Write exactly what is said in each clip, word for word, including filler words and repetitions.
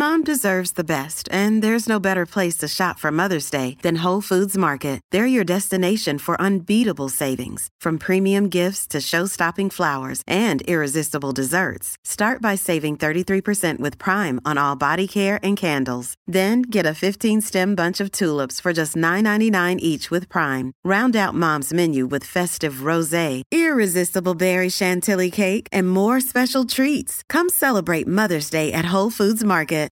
Mom deserves the best, and there's no better place to shop for Mother's Day than Whole Foods Market. They're your destination for unbeatable savings, from premium gifts to show-stopping flowers and irresistible desserts. Start by saving thirty-three percent with Prime on all body care and candles. Then get a fifteen-stem bunch of tulips for just nine ninety-nine each with Prime. Round out Mom's menu with festive rosé, irresistible berry chantilly cake, and more special treats. Come celebrate Mother's Day at Whole Foods Market.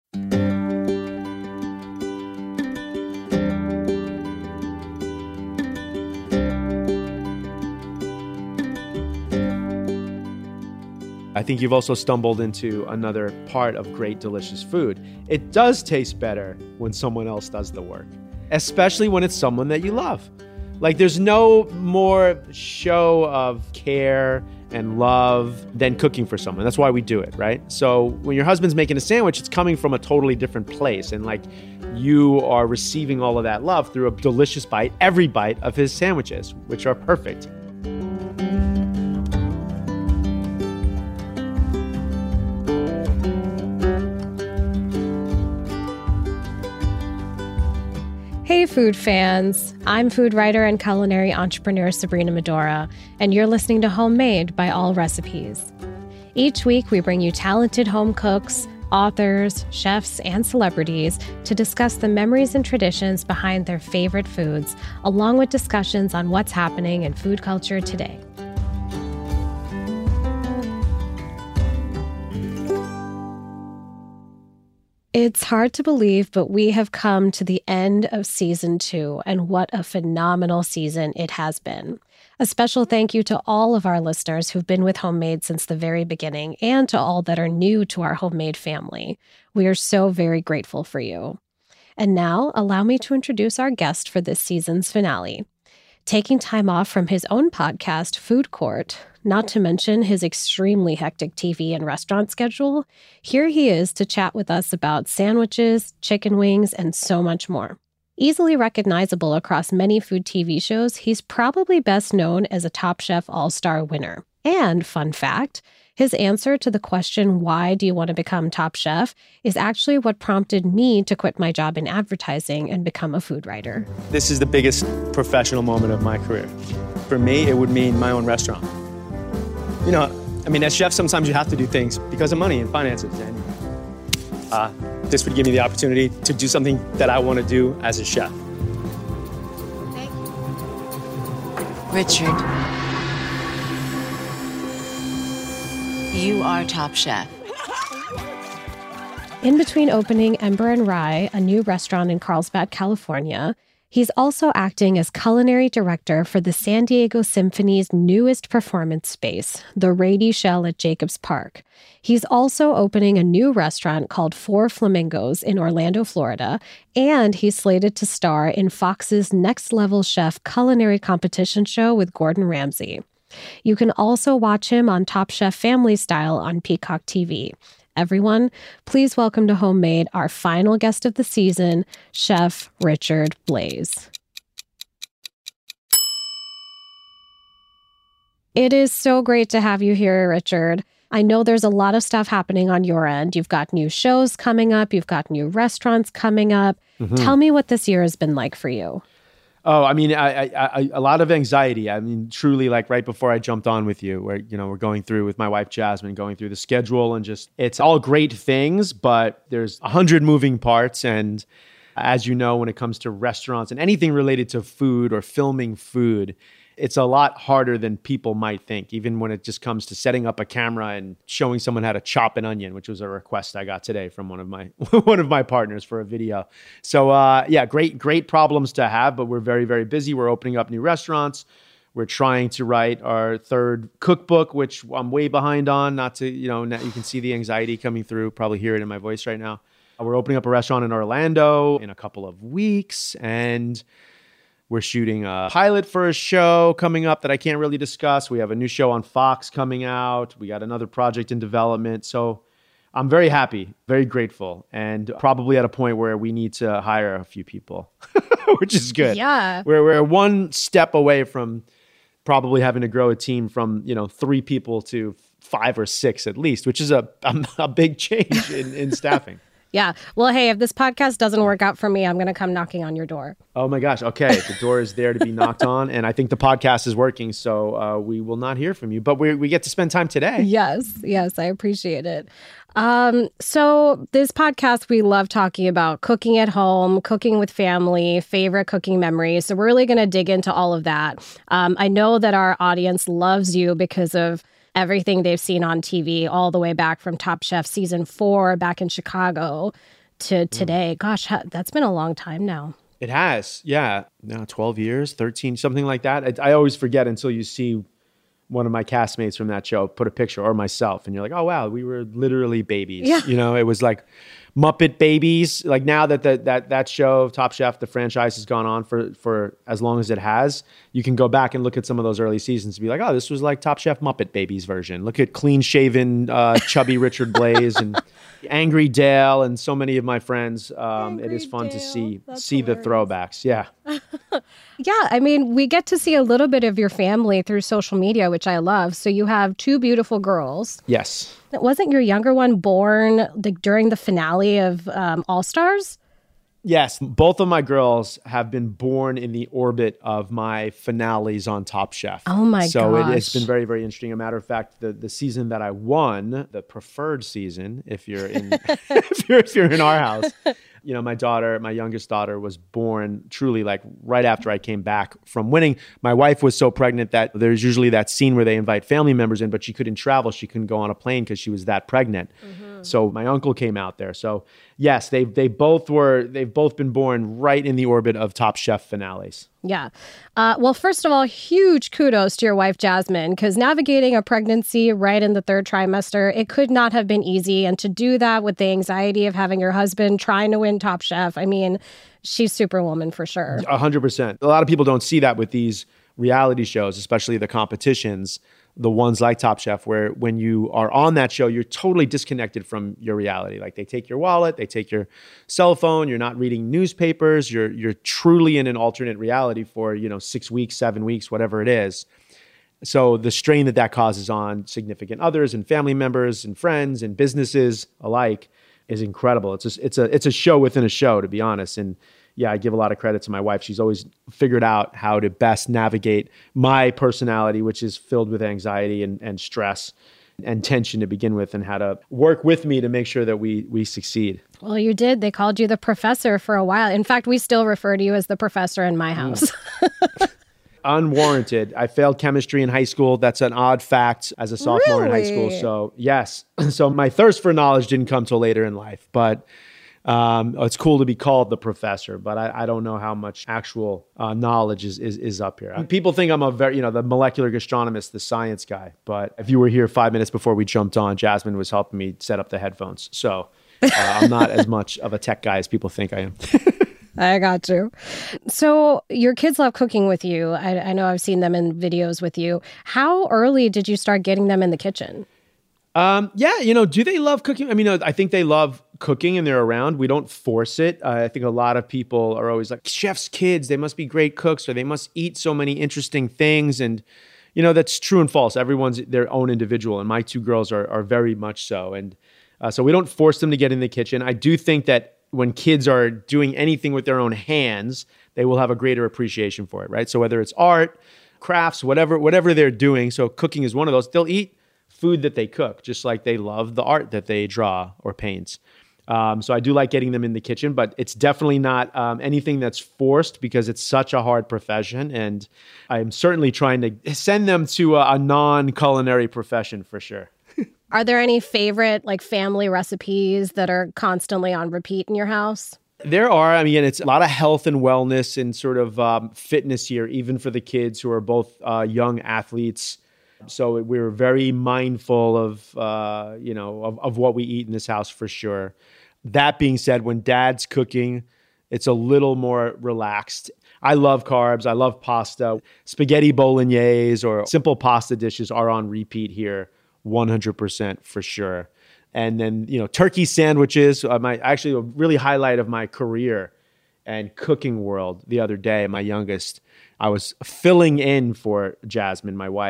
I think you've also stumbled into another part of great, delicious food. It does taste better when someone else does the work, especially when it's someone that you love. Like, there's no more show of care and love than cooking for someone. That's why we do it, right? So when your husband's making a sandwich, it's coming from a totally different place. And like, you are receiving all of that love through a delicious bite, every bite of his sandwiches, which are perfect. Hey food fans, I'm food writer and culinary entrepreneur Sabrina Medora, and you're listening to Homemade by All Recipes. Each week we bring you talented home cooks, authors, chefs, and celebrities to discuss the memories and traditions behind their favorite foods, along with discussions on what's happening in food culture today. It's hard to believe, but we have come to the end of season two, and what a phenomenal season it has been. A special thank you to all of our listeners who've been with Homemade since the very beginning, and to all that are new to our Homemade family. We are so very grateful for you. And now, allow me to introduce our guest for this season's finale. Taking time off from his own podcast, Food Court, not to mention his extremely hectic T V and restaurant schedule, here he is to chat with us about sandwiches, chicken wings, and so much more. Easily recognizable across many food T V shows, he's probably best known as a Top Chef All-Star winner. And, fun fact, his answer to the question, why do you want to become Top Chef, is actually what prompted me to quit my job in advertising and become a food writer. This is the biggest professional moment of my career. For me, it would mean my own restaurant. You know, I mean, as chefs, sometimes you have to do things because of money and finances. And uh, this would give me the opportunity to do something that I want to do as a chef. Thank you. Richard, you are Top Chef. In between opening Ember and Rye, a new restaurant in Carlsbad, California, he's also acting as culinary director for the San Diego Symphony's newest performance space, the Rady Shell at Jacobs Park. He's also opening a new restaurant called Four Flamingos in Orlando, Florida, and he's slated to star in Fox's Next Level Chef culinary competition show with Gordon Ramsay. You can also watch him on Top Chef Family Style on Peacock T V. Everyone, please welcome to Homemade our final guest of the season, Chef Richard Blais. It is so great to have you here, Richard. I know there's a lot of stuff happening on your end. You've got new shows coming up. You've got new restaurants coming up. Mm-hmm. Tell me what this year has been like for you. Oh, I mean, I, I, I, a lot of anxiety. I mean, truly, like right before I jumped on with you, where, you know, we're going through with my wife, Jasmine, going through the schedule, and just, it's all great things, but there's a hundred moving parts. And as you know, when it comes to restaurants and anything related to food or filming food, it's a lot harder than people might think, even when it just comes to setting up a camera and showing someone how to chop an onion, which was a request I got today from one of my one of my partners for a video. So uh, yeah, great, great problems to have, but we're very, very busy. We're opening up new restaurants. We're trying to write our third cookbook, which I'm way behind on. Not to, you know, you can see the anxiety coming through, probably hear it in my voice right now. We're opening up a restaurant in Orlando in a couple of weeks, and we're shooting a pilot for a show coming up that I can't really discuss. We have a new show on Fox coming out. We got another project in development. So I'm very happy, very grateful, and probably at a point where we need to hire a few people, which is good. Yeah. We're, we're one step away from probably having to grow a team from, you know, three people to five or six at least, which is a, a, a big change in, in staffing. Yeah. Well, hey, if this podcast doesn't work out for me, I'm going to come knocking on your door. Oh my gosh. Okay. The door is there to be knocked on. And I think the podcast is working. So uh, we will not hear from you, but we we get to spend time today. Yes. Yes. I appreciate it. Um, so this podcast, we love talking about cooking at home, cooking with family, favorite cooking memories. So we're really going to dig into all of that. Um, I know that our audience loves you because of everything they've seen on T V, all the way back from Top Chef season four back in Chicago to today. Mm. Gosh, that's been a long time now. It has. Yeah. Now twelve years, thirteen, something like that. I, I always forget until you see one of my castmates from that show put a picture, or myself, and you're like, oh, wow, we were literally babies. Yeah. You know, it was like Muppet babies. Like now that the, that that show, Top Chef, the franchise has gone on for, for as long as it has, you can go back and look at some of those early seasons and be like, oh, this was like Top Chef Muppet Babies version. Look at clean-shaven, uh, chubby Richard Blais and Angry Dale and so many of my friends. Um, it is fun Dale. to see That's see hilarious. the throwbacks. Yeah. Yeah, I mean, we get to see a little bit of your family through social media, which I love. So you have two beautiful girls. Yes. Wasn't your younger one born like, during the finale of um, All Stars? Yes, both of my girls have been born in the orbit of my finales on Top Chef. Oh my so gosh. So it, it's been very, very interesting. As a matter of fact, the, the season that I won, the preferred season, if you're in if you're if you're in our house, you know, my daughter, my youngest daughter, was born truly like right after I came back from winning. My wife was so pregnant that there's usually that scene where they invite family members in, but she couldn't travel. She couldn't go on a plane because she was that pregnant. Mm-hmm. So my uncle came out there. So yes, they they both were they've both been born right in the orbit of Top Chef finales. Yeah. Uh, well, first of all, huge kudos to your wife, Jasmine, because navigating a pregnancy right in the third trimester, it could not have been easy. And to do that with the anxiety of having your husband trying to win Top Chef, I mean, she's superwoman for sure. A hundred percent. A lot of people don't see that with these reality shows, especially the competitions, the ones like Top Chef, where when you are on that show, you're totally disconnected from your reality. Like they take your wallet, they take your cell phone, you're not reading newspapers, you're you're truly in an alternate reality for, you know, six weeks, seven weeks, whatever it is. So the strain that that causes on significant others and family members and friends and businesses alike is incredible. It's a, it's a it's a show within a show, to be honest. And yeah, I give a lot of credit to my wife. She's always figured out how to best navigate my personality, which is filled with anxiety and, and stress and tension to begin with, and how to work with me to make sure that we we succeed. Well, you did. They called you the professor for a while. In fact, we still refer to you as the professor in my house. Mm. Unwarranted. I failed chemistry in high school. That's an odd fact as a sophomore really? in high school. So yes. So my thirst for knowledge didn't come till later in life, but Um, it's cool to be called the professor, but I, I don't know how much actual uh, knowledge is, is is up here. People think I'm a very, you know, the molecular gastronomist, the science guy. But if you were here five minutes before we jumped on, Jasmine was helping me set up the headphones. So uh, I'm not as much of a tech guy as people think I am. I got you. So your kids love cooking with you. I, I know I've seen them in videos with you. How early did you start getting them in the kitchen? Um, yeah, you know, do they love cooking? I mean, I think they love cooking and they're around. We don't force it. Uh, I think a lot of people are always like, chef's kids, they must be great cooks, or they must eat so many interesting things. And, you know, that's true and false. Everyone's their own individual. And my two girls are are very much so. And uh, so we don't force them to get in the kitchen. I do think that when kids are doing anything with their own hands, they will have a greater appreciation for it, right? So whether it's art, crafts, whatever, whatever they're doing. So cooking is one of those. They'll eat food that they cook, just like they love the art that they draw or paint. Um, so I do like getting them in the kitchen, but it's definitely not um, anything that's forced, because it's such a hard profession. And I'm certainly trying to send them to a, a non-culinary profession for sure. Are there any favorite like family recipes that are constantly on repeat in your house? There are. I mean, it's a lot of health and wellness and sort of um, fitness here, even for the kids who are both uh, young athletes. So we're very mindful of, uh, you know, of, of what we eat in this house for sure. That being said, when dad's cooking, it's a little more relaxed. I love carbs. I love pasta. Spaghetti bolognese or simple pasta dishes are on repeat here, one hundred percent for sure. And then, you know, turkey sandwiches, uh, my actually a really highlight of my career and cooking world the other day, my youngest, I was filling in for Jasmine, my wife.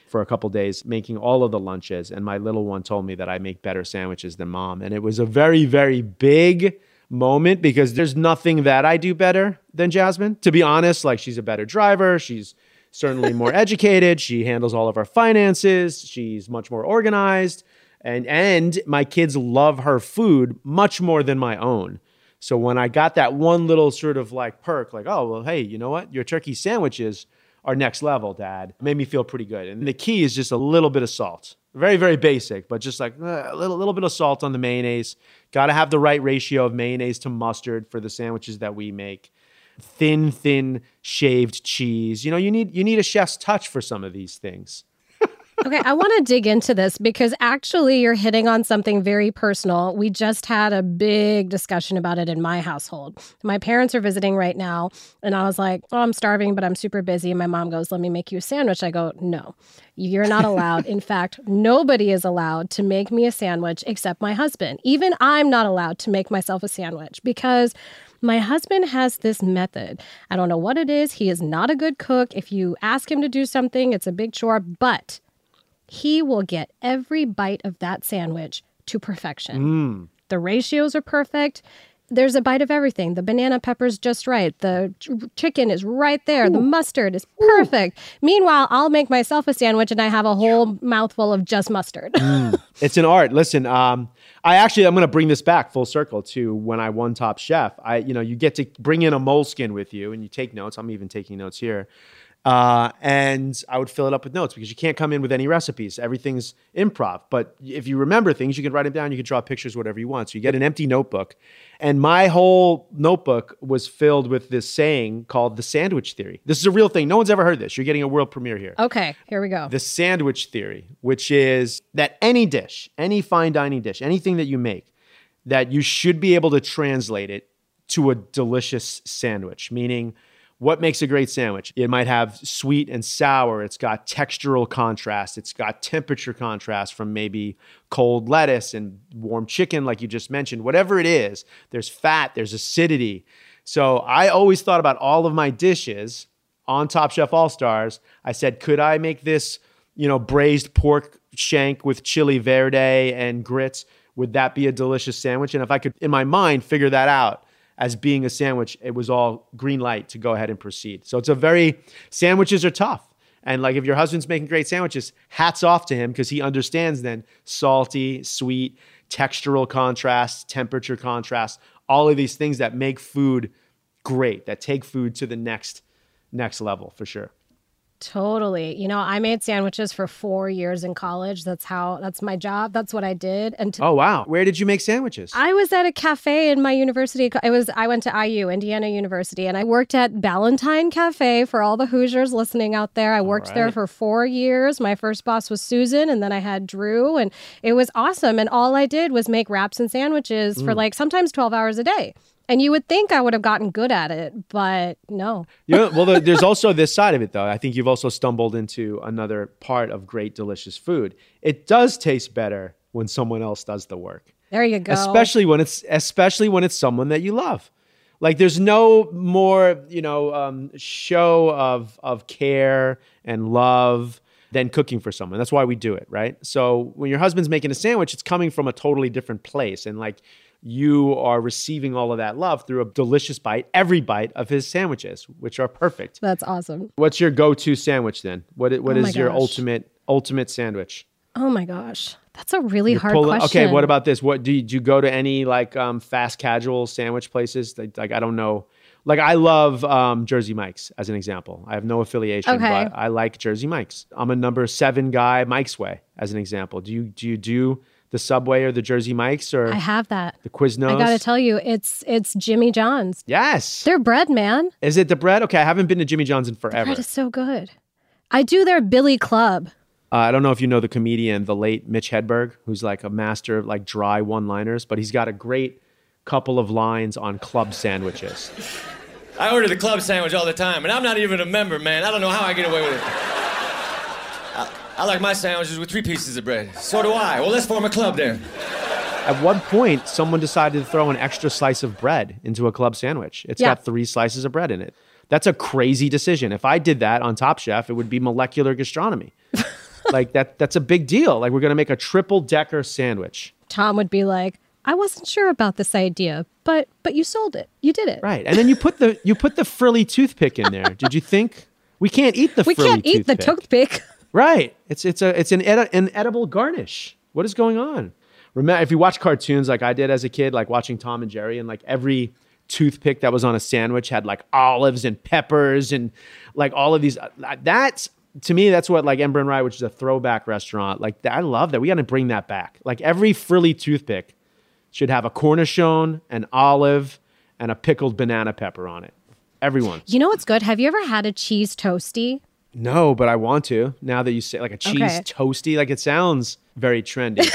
for a couple days making all of the lunches. And my little one told me that I make better sandwiches than mom. And it was a very, very big moment because there's nothing that I do better than Jasmine. To be honest, like she's a better driver. She's certainly more educated. She handles all of our finances. She's much more organized. And, and my kids love her food much more than my own. So when I got that one little sort of like perk, like, oh, well, hey, you know what? Your turkey sandwiches are next level, Dad. It made me feel pretty good. And the key is just a little bit of salt. Very, very basic, but just like uh, a little, little bit of salt on the mayonnaise. Got to have the right ratio of mayonnaise to mustard for the sandwiches that we make. Thin, thin shaved cheese. You know, you need you need a chef's touch for some of these things. Okay, I want to dig into this because actually you're hitting on something very personal. We just had a big discussion about it in my household. My parents are visiting right now, and I was like, oh, I'm starving, but I'm super busy. And my mom goes, let me make you a sandwich. I go, no, you're not allowed. In fact, nobody is allowed to make me a sandwich except my husband. Even I'm not allowed to make myself a sandwich because my husband has this method. I don't know what it is. He is not a good cook. If you ask him to do something, it's a big chore, but he will get every bite of that sandwich to perfection. Mm. The ratios are perfect. There's a bite of everything. The banana pepper's just right. The ch- chicken is right there. Ooh. The mustard is perfect. Ooh. Meanwhile, I'll make myself a sandwich and I have a whole mouthful of just mustard. Mm. It's an art. Listen, um, I actually, I'm going to bring this back full circle to when I won Top Chef. I, you know, you get to bring in a moleskin with you and you take notes. I'm even taking notes here. Uh, and I would fill it up with notes because you can't come in with any recipes. Everything's improv. But if you remember things, you can write them down. You can draw pictures, whatever you want. So you get an empty notebook. And my whole notebook was filled with this saying called the sandwich theory. This is a real thing. No one's ever heard this. You're getting a world premiere here. Okay, here we go. The sandwich theory, which is that any dish, any fine dining dish, anything that you make, that you should be able to translate it to a delicious sandwich, meaning what makes a great sandwich? It might have sweet and sour. It's got textural contrast. It's got temperature contrast from maybe cold lettuce and warm chicken, like you just mentioned. Whatever it is, there's fat, there's acidity. So I always thought about all of my dishes on Top Chef All-Stars. I said, could I make this, you know, braised pork shank with chili verde and grits? Would that be a delicious sandwich? And if I could, in my mind, figure that out as being a sandwich, it was all green light to go ahead and proceed. So it's a very, sandwiches are tough. And like if your husband's making great sandwiches, hats off to him because he understands then salty, sweet, textural contrast, temperature contrast, all of these things that make food great, that take food to the next, next level for sure. Totally. You know, I made sandwiches for four years in college. That's how, that's my job. That's what I did. And to, oh, wow. Where did you make sandwiches? I was at a cafe in my university. It was, I went to I U, Indiana University, and I worked at Ballantine Cafe for all the Hoosiers listening out there. I worked right. there for four years. My first boss was Susan, and then I had Drew, and it was awesome. And all I did was make wraps and sandwiches mm. for like sometimes twelve hours a day. And you would think I would have gotten good at it, but no. Yeah, well, there's also this side of it, though. I think you've also stumbled into another part of great, delicious food. It does taste better when someone else does the work. There you go. Especially when it's especially when it's someone that you love. Like there's no more, you know, um, show of of care and love than cooking for someone. That's why we do it, right? So when your husband's making a sandwich, it's coming from a totally different place, and like, you are receiving all of that love through a delicious bite, every bite of his sandwiches, which are perfect. That's awesome. What's your go-to sandwich then? What What oh is your ultimate ultimate sandwich? Oh my gosh. That's a really You're hard pulling, question. Okay, what about this? What do you, do you go to any like um, fast casual sandwich places? Like, like I don't know. Like I love um, Jersey Mike's as an example. I have no affiliation, okay. but I like Jersey Mike's. I'm a number seven guy, Mike's Way as an example. Do you do you do the Subway or the Jersey Mike's or I have that. The Quiznos? I got to tell you, it's it's Jimmy John's. Yes. Their bread, man. Is it the bread? Okay, I haven't been to Jimmy John's in forever. The bread is so good. I do their Billy Club. Uh, I don't know if you know the comedian, the late Mitch Hedberg, who's like a master of like dry one-liners, but he's got a great couple of lines on club sandwiches. I order the club sandwich all the time, and I'm not even a member, man. I don't know how I get away with it. I, I like my sandwiches with three pieces of bread. So do I. Well, let's form a club then. At one point, someone decided to throw an extra slice of bread into a club sandwich. It's yeah. got three slices of bread in it. That's a crazy decision. If I did that on Top Chef, it would be molecular gastronomy. Like that that's a big deal. Like we're going to make a triple decker sandwich. Tom would be like, I wasn't sure about this idea, but but you sold it. You did it. Right. And then you put the you put the frilly toothpick in there. Did you think we can't eat the we frilly can't eat toothpick? the toothpick? Right. It's it's a it's an edi- an edible garnish. What is going on? Remember, if you watch cartoons like I did as a kid, like watching Tom and Jerry, and like every toothpick that was on a sandwich had like olives and peppers and like all of these. That's to me, that's what like Ember and Rye, which is a throwback restaurant. Like I love that. We got to bring that back. Like every frilly toothpick should have a cornichon, an olive, and a pickled banana pepper on it. Everyone. You know what's good? Have you ever had a cheese toasty? No, but I want to. Now that you say like a cheese Okay. toasty, like it sounds very trendy.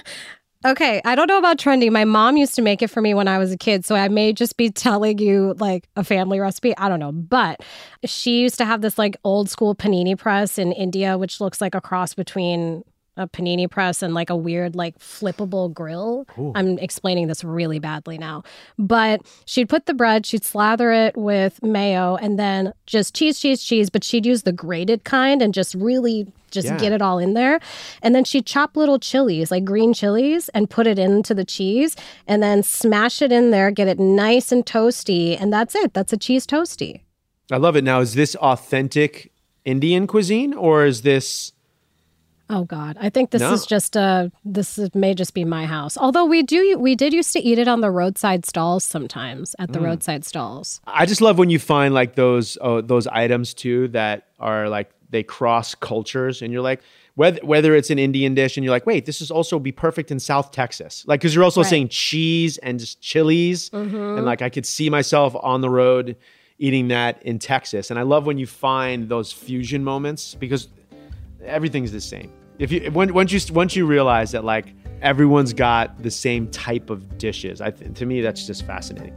Okay, I don't know about trendy. My mom used to make it for me when I was a kid, so I may just be telling you like a family recipe. I don't know. But she used to have this like old school panini press in India, which looks like a cross between a panini press and like a weird like flippable grill. Ooh. I'm explaining this really badly now. But she'd put the bread, she'd slather it with mayo and then just cheese, cheese, cheese, but she'd use the grated kind and just really just Yeah. get it all in there. And then she'd chop little chilies, like green chilies, and put it into the cheese and then smash it in there, get it nice and toasty. And that's it. That's a cheese toasty. I love it. Now, is this authentic Indian cuisine or is this... Oh God, I think this No. is just uh this is, may just be my house. Although we do we did used to eat it on the roadside stalls sometimes at the roadside stalls. I just love when you find like those oh, those items too that are like they cross cultures and you're like whether whether it's an Indian dish and you're like wait this is also be perfect in South Texas like because you're also Right. saying cheese and just chilies and like I could see myself on the road eating that in Texas and I love when you find those fusion moments because everything's the same. If you when, once you once you realize that like everyone's got the same type of dishes, I th- to me that's just fascinating.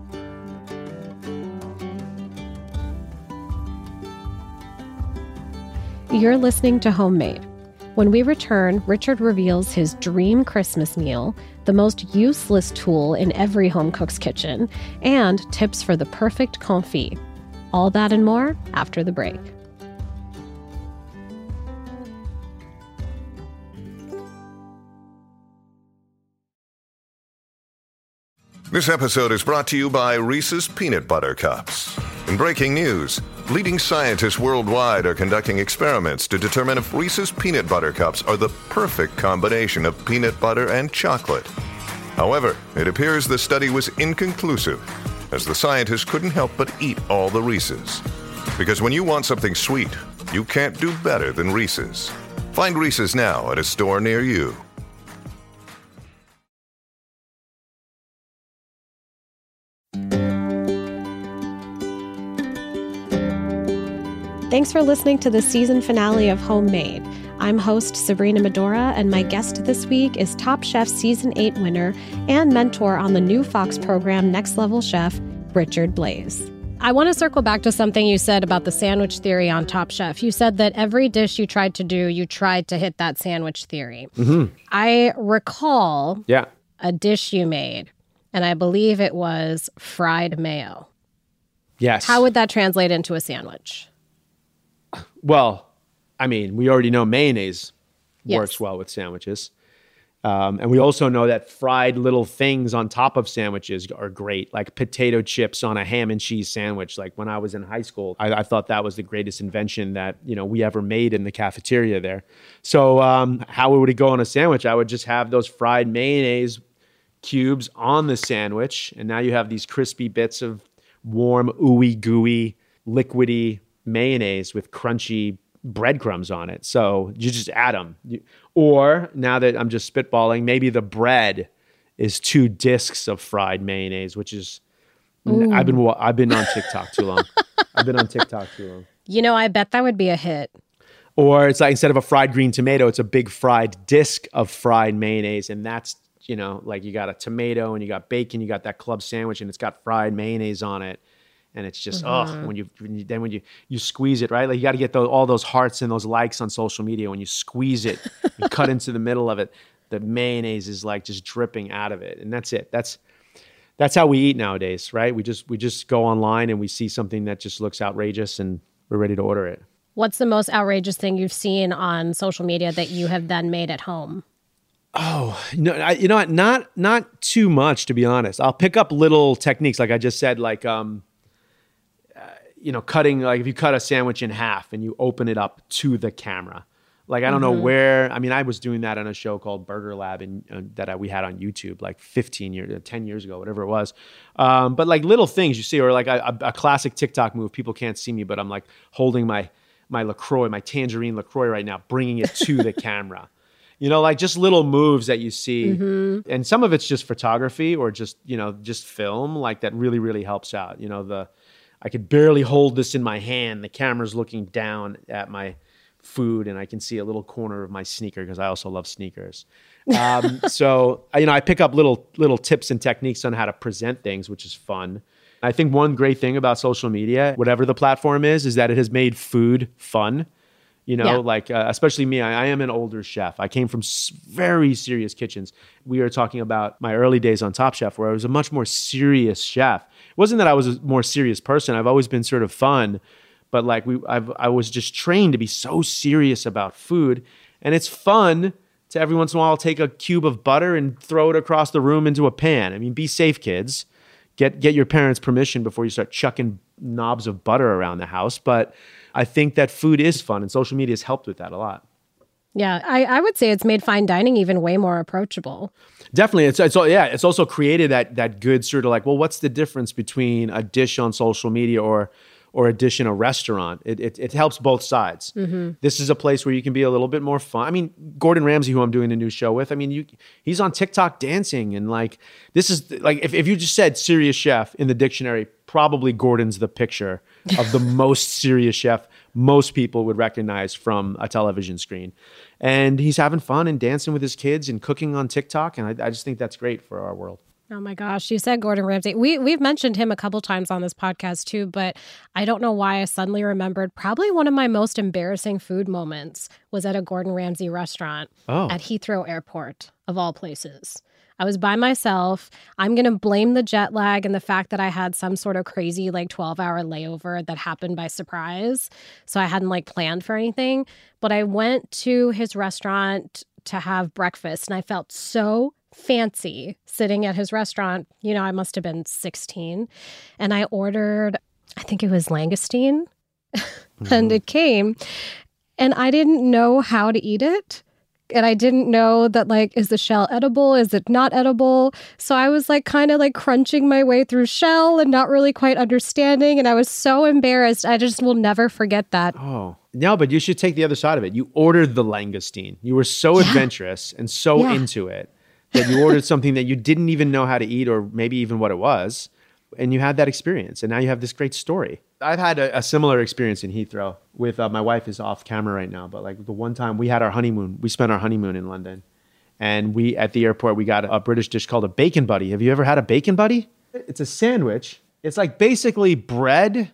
You're listening to Homemade. When we return, Richard reveals his dream Christmas meal, the most useless tool in every home cook's kitchen, and tips for the perfect confit. All that and more after the break. This episode is brought to you by Reese's Peanut Butter Cups. In breaking news, leading scientists worldwide are conducting experiments to determine if Reese's Peanut Butter Cups are the perfect combination of peanut butter and chocolate. However, it appears the study was inconclusive, as the scientists couldn't help but eat all the Reese's. Because when you want something sweet, you can't do better than Reese's. Find Reese's now at a store near you. Thanks for listening to the season finale of Homemade. I'm host Sabrina Medora, and my guest this week is Top Chef Season eight winner and mentor on the new Fox program Next Level Chef, Richard Blais. I want to circle back to something you said about the sandwich theory on Top Chef. You said that every dish you tried to do, you tried to hit that sandwich theory. Mm-hmm. I recall Yeah. a dish you made, and I believe it was fried mayo. Yes. How would that translate into a sandwich? Well, I mean, we already know mayonnaise Yes. works well with sandwiches. Um, and we also know that fried little things on top of sandwiches are great, like potato chips on a ham and cheese sandwich. Like when I was in high school, I, I thought that was the greatest invention that, you know, we ever made in the cafeteria there. So um, how would it go on a sandwich? I would just have those fried mayonnaise cubes on the sandwich. And now you have these crispy bits of warm, ooey gooey, liquidy mayonnaise with crunchy breadcrumbs on it. So you just add them. You, or now that I'm just spitballing, maybe the bread is two discs of fried mayonnaise, which is Ooh. I've been wa- I've been on TikTok too long. I've been on TikTok too long. You know, I bet that would be a hit. Or it's like instead of a fried green tomato, it's a big fried disc of fried mayonnaise, and that's you know like you got a tomato and you got bacon, you got that club sandwich, and it's got fried mayonnaise on it. And it's just, Mm-hmm. oh, when you, when you then when you you squeeze it, right? Like you got to get those, all those hearts and those likes on social media. When you squeeze it, you cut into the middle of it, the mayonnaise is like just dripping out of it, and that's it. That's that's how we eat nowadays, right? We just we just go online and we see something that just looks outrageous, and we're ready to order it. What's the most outrageous thing you've seen on social media that you have then made at home? Oh, no, I, you know what? Not not too much, to be honest. I'll pick up little techniques, like I just said, like um, uh, you know, cutting. Like if you cut a sandwich in half and you open it up to the camera. Like I don't mm-hmm. know where. I mean, I was doing that on a show called Burger Lab, in, uh, that I, we had on YouTube like fifteen years, ten years ago, whatever it was. Um, but like little things you see, or like a, a, a classic TikTok move. People can't see me, but I'm like holding my my LaCroix, my tangerine LaCroix right now, bringing it to the camera. You know, like just little moves that you see. Mm-hmm. And some of it's just photography or just, you know, just film, like that really, really helps out. You know, the I could barely hold this in my hand. The camera's looking down at my food and I can see a little corner of my sneaker because I also love sneakers. Um, so, you know, I pick up little little tips and techniques on how to present things, which is fun. I think one great thing about social media, whatever the platform is, is that it has made food fun. You know, yeah. like, uh, especially me, I, I am an older chef. I came from s- very serious kitchens. We are talking about my early days on Top Chef, where I was a much more serious chef. It wasn't that I was a more serious person. I've always been sort of fun, but like we, I've, I was just trained to be so serious about food. And it's fun to every once in a while take a cube of butter and throw it across the room into a pan. I mean, be safe, kids. Get, get your parents' permission before you start chucking knobs of butter around the house. But I think that food is fun, and social media has helped with that a lot. Yeah, I, I would say it's made fine dining even way more approachable. Definitely. It's, it's yeah, it's also created that that good sort of like, well, what's the difference between a dish on social media or or a dish in a restaurant? It it, it helps both sides. Mm-hmm. This is a place where you can be a little bit more fun. I mean, Gordon Ramsay, who I'm doing a new show with, I mean, you he's on TikTok dancing, and like this is like if, if you just said serious chef in the dictionary, probably Gordon's the picture of the most serious chef most people would recognize from a television screen. And he's having fun and dancing with his kids and cooking on TikTok. And I, I just think that's great for our world. Oh my gosh, you said Gordon Ramsay. We, we've mentioned him a couple times on this podcast too, but I don't know why I suddenly remembered probably one of my most embarrassing food moments was at a Gordon Ramsay restaurant oh. at Heathrow Airport, of all places. I was by myself. I'm going to blame the jet lag and the fact that I had some sort of crazy like twelve hour layover that happened by surprise. So I hadn't like planned for anything. But I went to his restaurant to have breakfast and I felt so fancy sitting at his restaurant. You know, I must have been sixteen. And I ordered, I think it was langoustine. Mm-hmm. And it came and I didn't know how to eat it. And I didn't know that, like, is the shell edible? Is it not edible? So I was, like, kind of, like, crunching my way through shell and not really quite understanding. And I was so embarrassed. I just will never forget that. Oh, no, but you should take the other side of it. You ordered the langoustine. You were so yeah. adventurous and so yeah. into it that you ordered something that you didn't even know how to eat or maybe even what it was. And you had that experience. And now you have this great story. I've had a, a similar experience in Heathrow with uh, my wife is off camera right now. But like the one time we had our honeymoon, we spent our honeymoon in London. And we at the airport, we got a, a British dish called a bacon buddy. Have you ever had a bacon buddy? It's a sandwich. It's like basically bread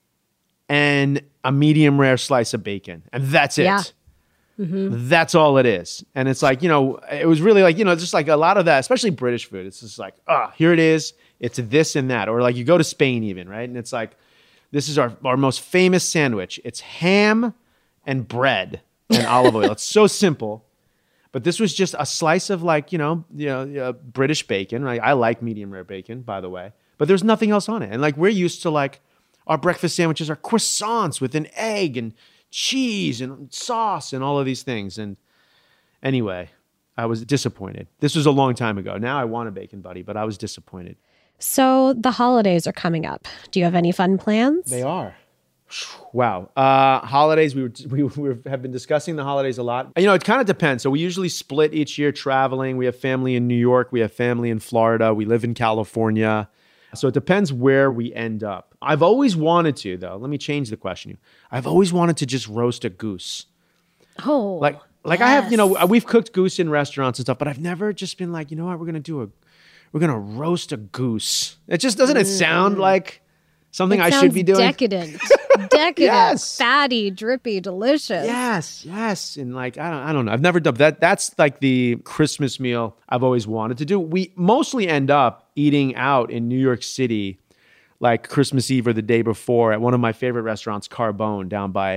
and a medium rare slice of bacon. And that's it. Yeah. Mm-hmm. That's all it is. And it's like, you know, it was really like, you know, just like a lot of that, especially British food. It's just like, ah, oh, here it is. It's this and that. Or like you go to Spain even, right? And it's like, this is our, our most famous sandwich. It's ham and bread and olive oil. It's so simple. But this was just a slice of like, you know, you know, uh, British bacon, right? I like medium rare bacon, by the way. But there's nothing else on it. And like we're used to like our breakfast sandwiches are croissants with an egg and cheese and sauce and all of these things. And anyway, I was disappointed. This was a long time ago. Now I want a bacon buddy, but I was disappointed. So the holidays are coming up. Do you have any fun plans? They are. Wow. Uh, holidays, we, were, we, we have been discussing the holidays a lot. You know, it kind of depends. So we usually split each year traveling. We have family in New York. We have family in Florida. We live in California. So it depends where we end up. I've always wanted to, though. Let me change the question. I've always wanted to just roast a goose. Oh, Like, like yes. I have, you know, we've cooked goose in restaurants and stuff, but I've never just been like, you know what, we're going to do a, we're going to roast a goose. It just, doesn't it sound like something it I should be doing? Decadent, decadent, Yes. fatty, drippy, delicious. Yes, yes. And like, I don't, I don't know. I've never done that. That's like the Christmas meal I've always wanted to do. We mostly end up eating out in New York City, like Christmas Eve or the day before at one of my favorite restaurants, Carbone, down by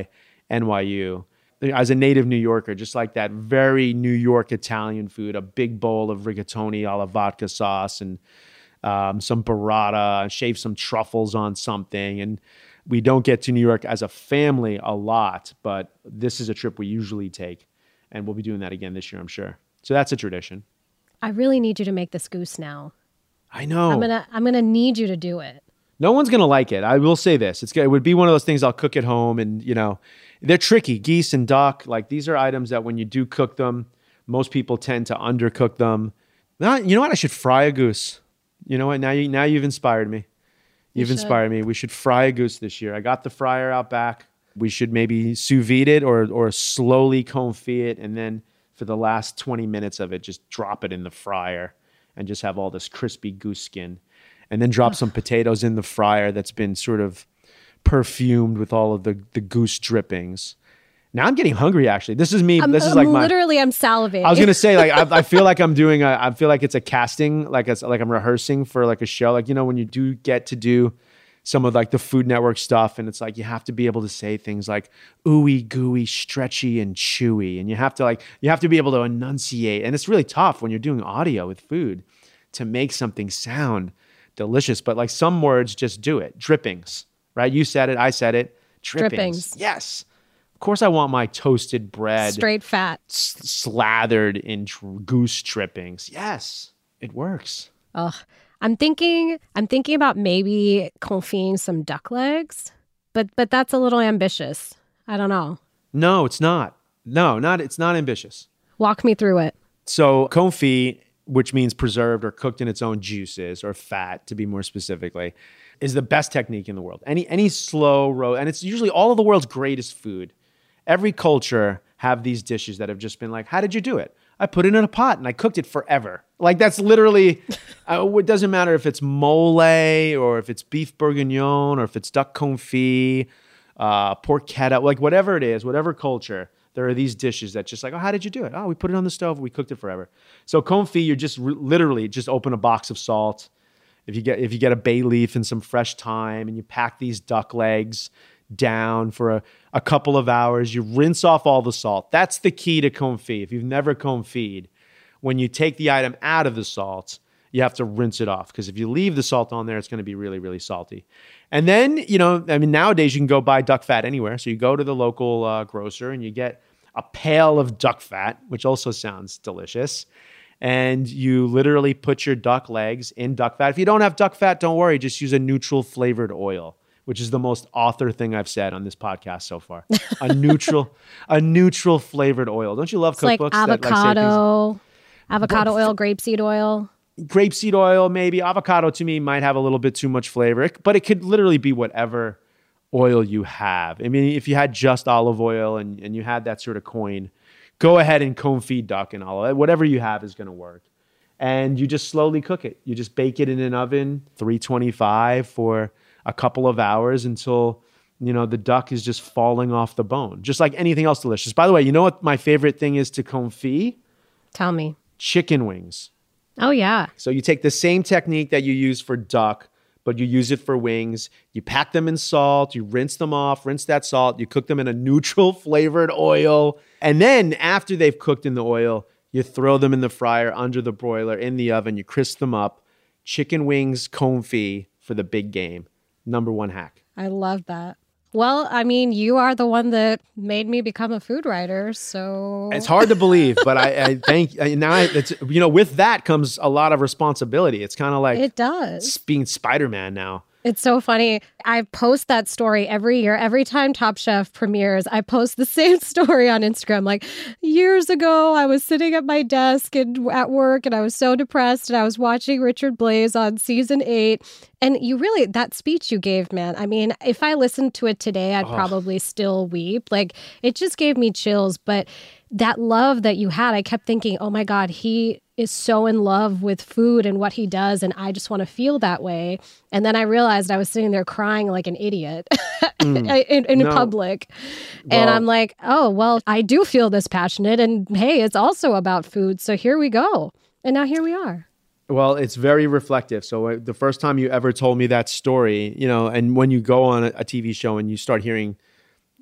N Y U. As a native New Yorker, just like that very New York Italian food, a big bowl of rigatoni a la vodka sauce and um, some burrata, shave some truffles on something. And we don't get to New York as a family a lot, but this is a trip we usually take. And we'll be doing that again this year, I'm sure. So that's a tradition. I really need you to make this goose now. I know. I'm gonna I'm gonna need you to do it. No one's going to like it. I will say this. It's It would be one of those things I'll cook at home and, you know, they're tricky. Geese and duck, like these are items that when you do cook them, most people tend to undercook them. Not, you know what? I should fry a goose. You know what? Now, you, now you've inspired me. You've you inspired me. We should fry a goose this year. I got the fryer out back. We should maybe sous vide it or, or slowly confit it. And then for the last twenty minutes of it, just drop it in the fryer and just have all this crispy goose skin. And then drop some potatoes in the fryer that's been sort of perfumed with all of the, the goose drippings. Now I'm getting hungry, actually. This is me. I'm, this is I'm like my... Literally, I'm salivating. I was going to say, like, I, I feel like I'm doing a... I feel like it's a casting, like it's like I'm rehearsing for like a show. Like, you know, when you do get to do some of like the Food Network stuff and it's like you have to be able to say things like ooey, gooey, stretchy, and chewy. And you have to like... You have to be able to enunciate. And it's really tough when you're doing audio with food to make something sound delicious, but like some words just do it. Drippings, right? You said it, I said it. Drippings. Drippings. Yes. Of course I want my toasted bread. Straight fat. S- slathered in dr- goose drippings. Yes, it works. Ugh. I'm thinking, I'm thinking about maybe confying some duck legs, but but that's a little ambitious. I don't know. No, it's not. No, not. It's not ambitious. Walk me through it. So confit, which means preserved or cooked in its own juices or fat, to be more specifically, is the best technique in the world. Any any slow roast, and it's usually all of the world's greatest food. Every culture have these dishes that have just been like, how did you do it? I put it in a pot and I cooked it forever. Like that's literally, uh, it doesn't matter if it's mole or if it's beef bourguignon or if it's duck confit, uh, porchetta, like whatever it is, whatever culture. There are these dishes that just like, oh, how did you do it? Oh, we put it on the stove. We cooked it forever. So confit, you just re- literally just open a box of salt. If you get if you get a bay leaf and some fresh thyme and you pack these duck legs down for a, a couple of hours, you rinse off all the salt. That's the key to confit. If you've never confit, when you take the item out of the salt, you have to rinse it off because if you leave the salt on there, it's going to be really, really salty. And then, you know, I mean, nowadays you can go buy duck fat anywhere. So you go to the local uh, grocer and you get a pail of duck fat, which also sounds delicious. And you literally put your duck legs in duck fat. If you don't have duck fat, don't worry. Just use a neutral flavored oil, which is the most author thing I've said on this podcast so far. A neutral, a neutral flavored oil. Don't you love it's cookbooks? Like avocado, that, like, avocado well, oil, grapeseed oil. Grapeseed oil, maybe. Avocado to me might have a little bit too much flavor, but it could literally be whatever oil you have. I mean, if you had just olive oil and, and you had that sort of coin, go ahead and confit duck and olive. Whatever you have is going to work. And you just slowly cook it. You just bake it in an oven, three twenty-five for a couple of hours until, you know, the duck is just falling off the bone. Just like anything else delicious. By the way, you know what my favorite thing is to confit? Tell me. Chicken wings. Oh, yeah. So you take the same technique that you use for duck, but you use it for wings. You pack them in salt, you rinse them off, rinse that salt, you cook them in a neutral flavored oil. And then after they've cooked in the oil, you throw them in the fryer under the broiler in the oven, you crisp them up. Chicken wings confit for the big game. Number one hack. I love that. Well, I mean, you are the one that made me become a food writer, so... It's hard to believe, but I, I think now, I, it's, you know, with that comes a lot of responsibility. It's kind of like... It does. Being Spider-Man now. It's so funny. I post that story every year. Every time Top Chef premieres, I post the same story on Instagram. Like, years ago, I was sitting at my desk and at work, and I was so depressed, and I was watching Richard Blais on season eight. And you really, that speech you gave, man, I mean, if I listened to it today, I'd oh. probably still weep. Like, it just gave me chills. But that love that you had, I kept thinking, oh my God, he is so in love with food and what he does, and I just want to feel that way. And then I realized I was sitting there crying like an idiot mm. in, in no. public. Well, and I'm like, oh, well, I do feel this passionate, and hey, it's also about food. So here we go. And now here we are. Well, it's very reflective. So uh, the first time you ever told me that story, you know, and when you go on a, a T V show and you start hearing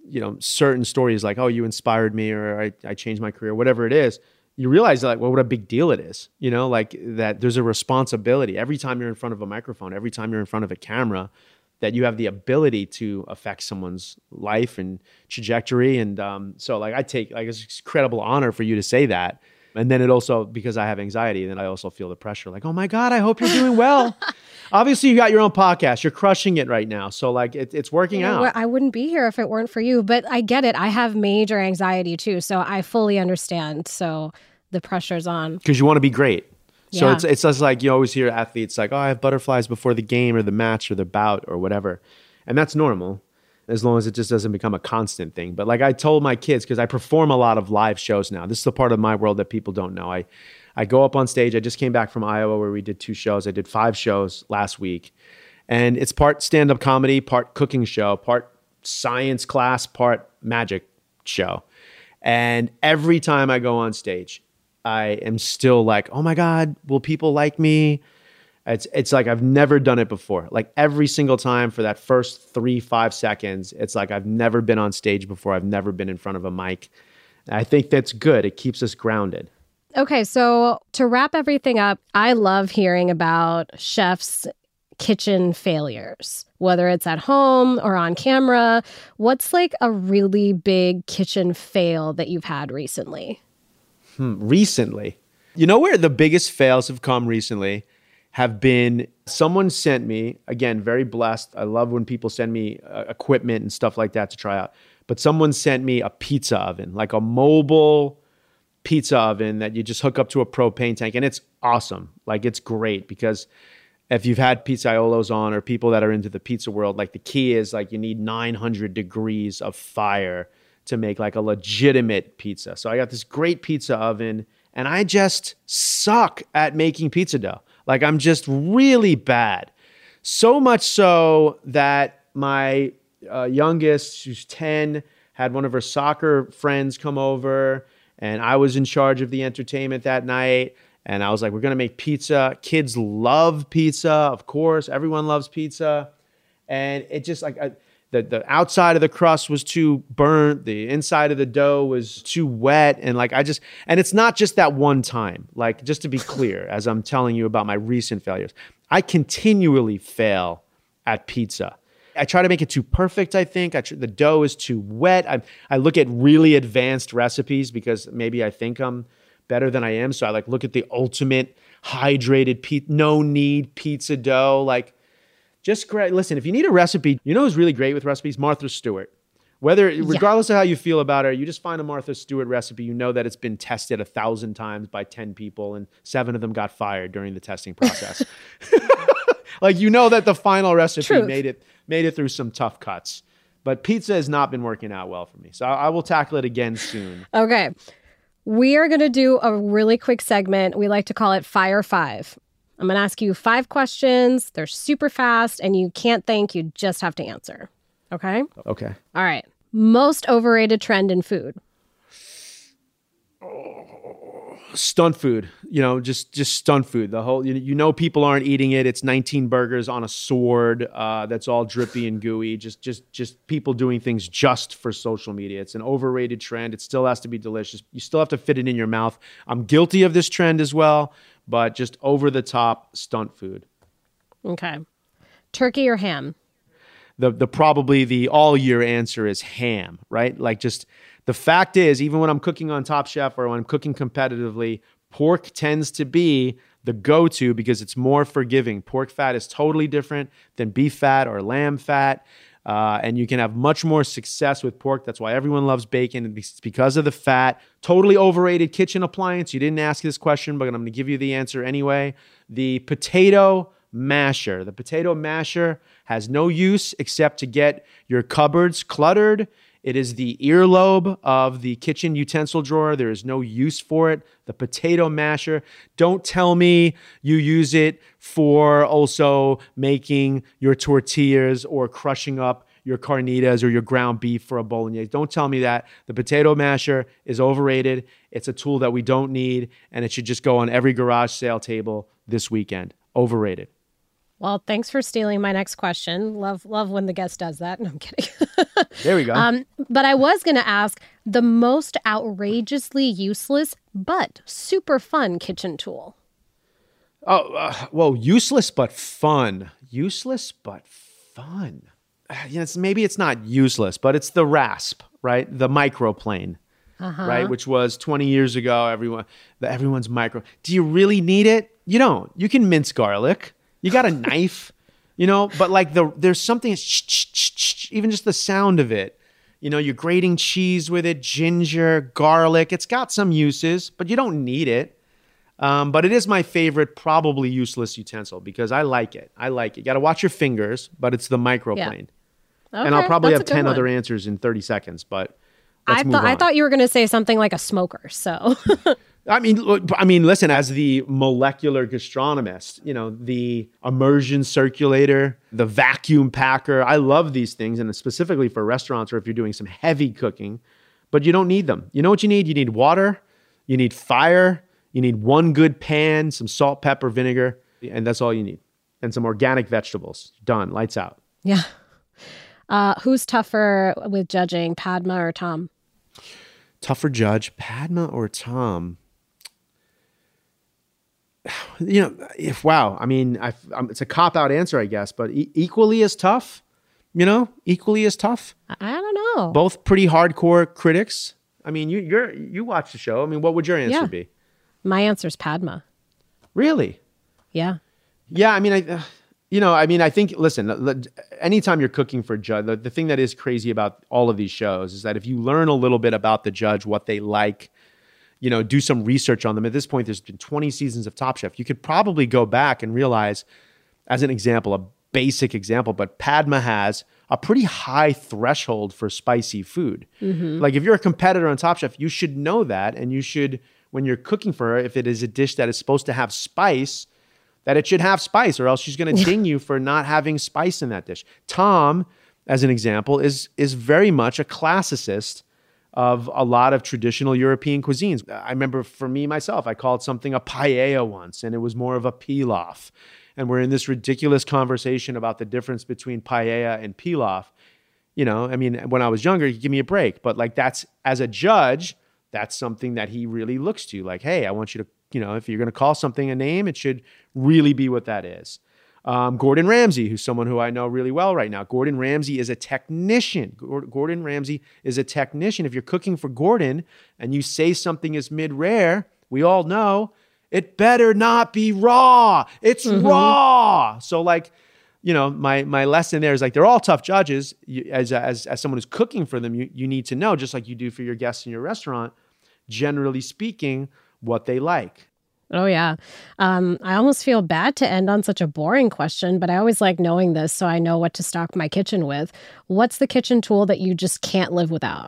you know, certain stories like, oh, you inspired me, or I, I changed my career, whatever it is, you realize like, well, what a big deal it is, you know, like that there's a responsibility every time you're in front of a microphone, every time you're in front of a camera, that you have the ability to affect someone's life and trajectory. And um, so like I take, like it's an incredible honor for you to say that. And then it also, because I have anxiety, then I also feel the pressure like, oh my God, I hope you're doing well. Obviously you got your own podcast. You're crushing it right now. So like it, it's working you know, out. I wouldn't be here if it weren't for you, but I get it. I have major anxiety too. So I fully understand. So the pressure's on. Because you want to be great. So Yeah. it's it's just like you always hear athletes like, oh, I have butterflies before the game or the match or the bout or whatever. And that's normal as long as it just doesn't become a constant thing. But like I told my kids, because I perform a lot of live shows now. This is the part of my world that people don't know. I, I go up on stage. I just came back from Iowa where we did two shows. I did five shows last week. And it's part stand-up comedy, part cooking show, part science class, part magic show. And every time I go on stage, I am still like, oh my God, will people like me? It's it's like I've never done it before. Like every single time for that first three, five seconds, it's like I've never been on stage before. I've never been in front of a mic. And I think that's good. It keeps us grounded. Okay, so to wrap everything up, I love hearing about chefs' kitchen failures, whether it's at home or on camera. What's like a really big kitchen fail that you've had recently? Hmm, recently. You know where the biggest fails have come recently have been, someone sent me, again, very blessed. I love when people send me uh, equipment and stuff like that to try out. But someone sent me a pizza oven, like a mobile pizza oven that you just hook up to a propane tank. And it's awesome. Like it's great because if you've had pizzaiolos on or people that are into the pizza world, like the key is like you need nine hundred degrees of fire to make like a legitimate pizza. So I got this great pizza oven and I just suck at making pizza dough. Like I'm just really bad. So much so that my uh, youngest, who's ten, had one of her soccer friends come over and I was in charge of the entertainment that night. And I was like, we're going to make pizza. Kids love pizza. Of course, everyone loves pizza. And it just like, I, the, the outside of the crust was too burnt. The inside of the dough was too wet. And like, I just, and it's not just that one time. Like, just to be clear, as I'm telling you about my recent failures, I continually fail at pizza. I try to make it too perfect, I think. I tr- the dough is too wet. I, I look at really advanced recipes because maybe I think I'm better than I am. So I like look at the ultimate hydrated, pe- no knead pizza dough. Like, just great. Listen, if you need a recipe, you know who's really great with recipes? Martha Stewart. Whether, regardless yeah. of how you feel about her, you just find a Martha Stewart recipe. You know that it's been tested a thousand times by ten people and seven of them got fired during the testing process. Like, you know that the final recipe Truth. made it made it through some tough cuts. But pizza has not been working out well for me. So I, I will tackle it again soon. Okay. We are going to do a really quick segment. We like to call it Fire Five. I'm going to ask you five questions. They're super fast and you can't think. You just have to answer. Okay? Okay. All right. Most overrated trend in food. Stunt food, you know, just just stunt food. The whole, you, you know, people aren't eating it. It's nineteen burgers on a sword uh, that's all drippy and gooey. Just just just people doing things just for social media. It's an overrated trend. It still has to be delicious. You still have to fit it in your mouth. I'm guilty of this trend as well, but just over the top stunt food. Okay. Turkey or ham? The the probably the all year answer is ham, right? Like just. The fact is, even when I'm cooking on Top Chef or when I'm cooking competitively, pork tends to be the go-to because it's more forgiving. Pork fat is totally different than beef fat or lamb fat, uh, and you can have much more success with pork. That's why everyone loves bacon. It's because of the fat. Totally overrated kitchen appliance. You didn't ask this question, but I'm going to give you the answer anyway. The potato masher. The potato masher has no use except to get your cupboards cluttered. It is the earlobe of the kitchen utensil drawer. There is no use for it. The potato masher. Don't tell me you use it for also making your tortillas or crushing up your carnitas or your ground beef for a bolognese. Don't tell me that. The potato masher is overrated. It's a tool that we don't need, and it should just go on every garage sale table this weekend. Overrated. Well, thanks for stealing my next question. Love love when the guest does that. No, I'm kidding. There we go. Um, but I was going to ask the most outrageously useless but super fun kitchen tool. Oh, uh, well, useless but fun. Useless but fun. You know, it's, maybe it's not useless, but it's the rasp, right? The microplane, uh-huh. right? Which was twenty years ago. Everyone, the, everyone's micro. Do you really need it? You don't. You can mince garlic. You got a knife, you know. But like the there's something. Even just the sound of it. You know, you're grating cheese with it, ginger, garlic. It's got some uses, but you don't need it. Um, but it is my favorite, probably useless utensil because I like it. I like it. You got to watch your fingers, but it's the microplane. Yeah. Okay, and I'll probably have ten one. other answers in thirty seconds, but let's I move thought on. I thought you were going to say something like a smoker. So, I mean, look, I mean, listen. As the molecular gastronomist, you know, the immersion circulator, the vacuum packer. I love these things, and specifically for restaurants or if you're doing some heavy cooking, but you don't need them. You know what you need? You need water. You need fire. You need one good pan, some salt, pepper, vinegar, and that's all you need. And some organic vegetables. Done. Lights out. Yeah. Uh, who's tougher with judging, Padma or Tom? Tougher judge, Padma or Tom? You know, if wow. I mean, I, um, it's a cop-out answer, I guess, but e- equally as tough. You know, equally as tough. I, I don't know. Both pretty hardcore critics. I mean, you you're you watch the show. I mean, what would your answer Yeah. be? My answer's Padma. Really? Yeah. Yeah, I mean, I, uh, you know, I mean, I think, listen, l- anytime you're cooking for a judge, the, the thing that is crazy about all of these shows is that if you learn a little bit about the judge, what they like, you know, do some research on them. At this point, there's been twenty seasons of Top Chef. You could probably go back and realize, as an example, a basic example, but Padma has a pretty high threshold for spicy food. Mm-hmm. Like if you're a competitor on Top Chef, you should know that, and you should, when you're cooking for her, if it is a dish that is supposed to have spice, that it should have spice, or else she's going to ding you for not having spice in that dish. Tom, as an example, is is very much a classicist of a lot of traditional European cuisines. I remember for me, myself, I called something a paella once, and it was more of a pilaf. And we're in this ridiculous conversation about the difference between paella and pilaf. You know, I mean, when I was younger, you give me a break. But like that's, as a judge, that's something that he really looks to. Like, hey, I want you to, you know, if you're going to call something a name, it should really be what that is. Um, Gordon Ramsay, who's someone who I know really well right now. Gordon Ramsay is a technician. Gordon Ramsay is a technician. If you're cooking for Gordon and you say something is mid-rare, we all know it better not be raw. It's mm-hmm. raw. So like, you know, my my lesson there is like, they're all tough judges. You, as, as, as someone who's cooking for them, you, you need to know, just like you do for your guests in your restaurant, generally speaking, what they like. Oh, yeah. Um, I almost feel bad to end on such a boring question, but I always like knowing this so I know what to stock my kitchen with. What's the kitchen tool that you just can't live without?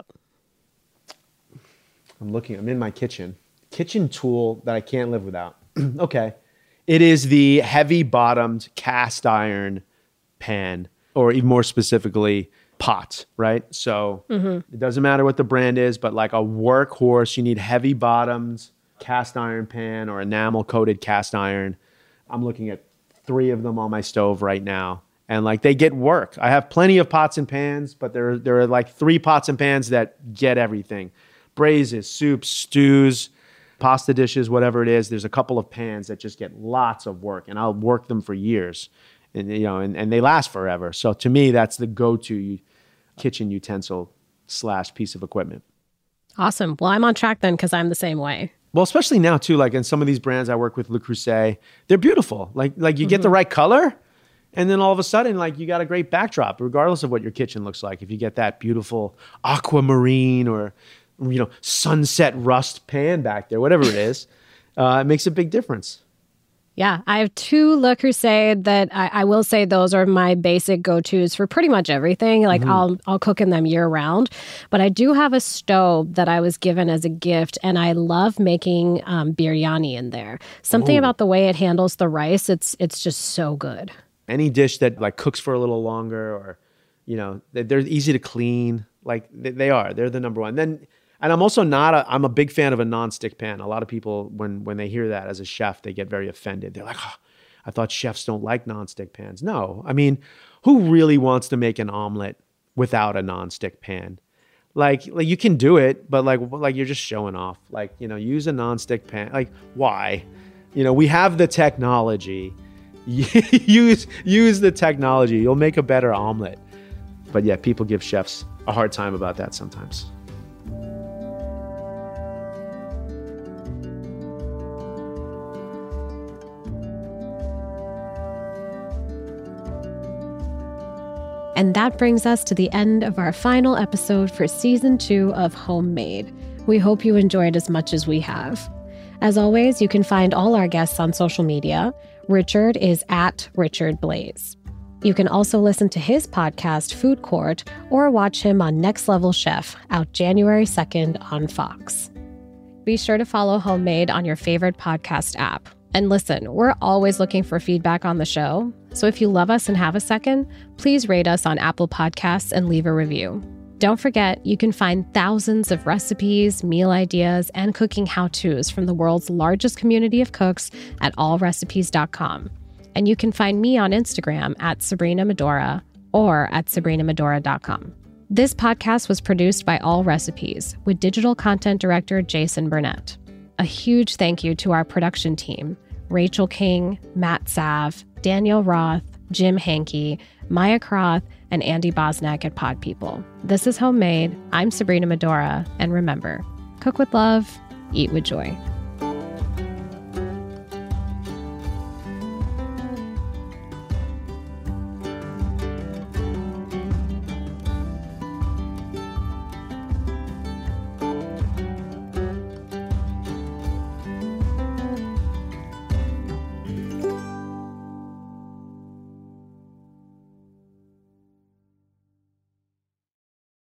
I'm looking, I'm in my kitchen. Kitchen tool that I can't live without. Okay. It is the heavy bottomed cast iron pan, or even more specifically, pot, right? So mm-hmm. it doesn't matter what the brand is, but like a workhorse, you need heavy bottomed cast iron pan or enamel coated cast iron. I'm looking at three of them on my stove right now. And like they get work. I have plenty of pots and pans, but there, there are like three pots and pans that get everything. Braises, soups, stews, pasta dishes, whatever it is. There's a couple of pans that just get lots of work, and I'll work them for years. And you know, and, and they last forever. So to me, that's the go-to kitchen utensil slash piece of equipment. Awesome. Well, I'm on track then because I'm the same way. Well, especially now too, like in some of these brands I work with, Le Creuset, they're beautiful. Like, like you mm-hmm. get the right color, and then all of a sudden, like you got a great backdrop, regardless of what your kitchen looks like. If you get that beautiful aquamarine or, you know, sunset rust pan back there, whatever it is, uh, it makes a big difference. Yeah, I have two Le Creuset that I, I will say those are my basic go-tos for pretty much everything. Like mm-hmm. I'll I'll cook in them year round. But I do have a stove that I was given as a gift, and I love making um, biryani in there. Something Ooh. About the way it handles the rice, it's it's just so good. Any dish that like cooks for a little longer, or you know, they're easy to clean. Like they are, they're the number one. Then. And I'm also not a, I'm a big fan of a nonstick pan. A lot of people, when when they hear that as a chef, they get very offended. They're like, oh, I thought chefs don't like nonstick pans. No, I mean, who really wants to make an omelet without a nonstick pan. Like, like you can do it, but like, like you're just showing off. Like, you know, use a nonstick pan. Like, why? You know, we have the technology. use use the technology. You'll make a better omelet. But yeah, people give chefs a hard time about that sometimes. And that brings us to the end of our final episode for season two of Homemade. We hope you enjoyed as much as we have. As always, you can find all our guests on social media. Richard is at Richard Blais. You can also listen to his podcast, Food Court, or watch him on Next Level Chef, out January second on Fox. Be sure to follow Homemade on your favorite podcast app. And listen, we're always looking for feedback on the show. So if you love us and have a second, please rate us on Apple Podcasts and leave a review. Don't forget, you can find thousands of recipes, meal ideas, and cooking how-tos from the world's largest community of cooks at all recipes dot com. And you can find me on Instagram at Sabrina Medora or at sabrina medora dot com. This podcast was produced by All Recipes with digital content director Jason Burnett. A huge thank you to our production team, Rachel King, Matt Sav, Danielle Roth, Jim Hankey, Maya Croth, and Andy Bosnack at Pod People. This is Homemade. I'm Sabrina Medora. And remember, cook with love, eat with joy.